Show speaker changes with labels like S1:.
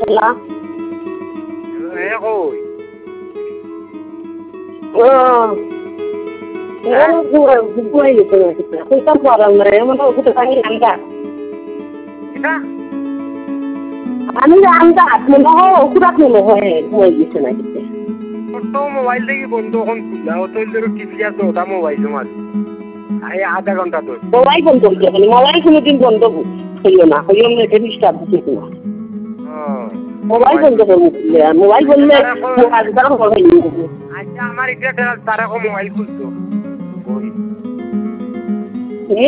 S1: বলা
S2: কই
S1: কইতাম পারাম না এমন ওষুধ পানি আনতা
S2: এটা
S1: আমি আনতা মনে হয় ওষুধ মনে হয় ঘুমাই গেছে না কিছু
S2: তো মোবাইল থেকে বন্ধ এখন খুললা অতল টিভি আছে ওটা মোবাইল তোমার এই আধা ঘন্টা তো
S1: মোবাইল বন্ধ করতে হবে মোবাইল কোনোদিন বন্ধ হইও না হইও না এটা ডিস্টার্ব দিতে না মোবাইল বন্ধ করবো মোবাইল বললে আজকাল
S2: আচ্ছা আমার এটা তারা মোবাইল খুলতো